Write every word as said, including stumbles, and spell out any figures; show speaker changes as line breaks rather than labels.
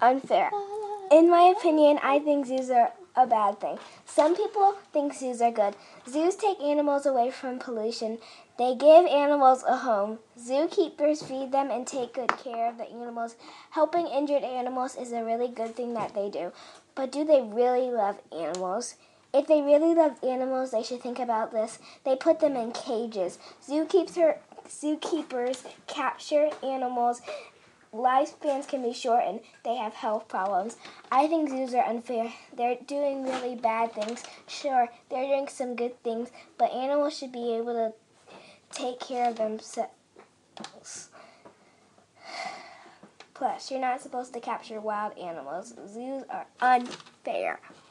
unfair. In my opinion, I think zoos are a bad thing. Some people think zoos are good. Zoos take animals away from pollution. They give animals a home. Zookeepers feed them and take good care of the animals. Helping injured animals is a really good thing that they do. But do they really love animals? If they really love animals, they should think about this. They put them in cages. Zookeeper, zookeepers capture animals. Lifespans can be shortened. They have health problems. I think zoos are unfair. They're doing really bad things. Sure, they're doing some good things, but animals should be able to take care of themselves. Plus, you're not supposed to capture wild animals. Zoos are unfair.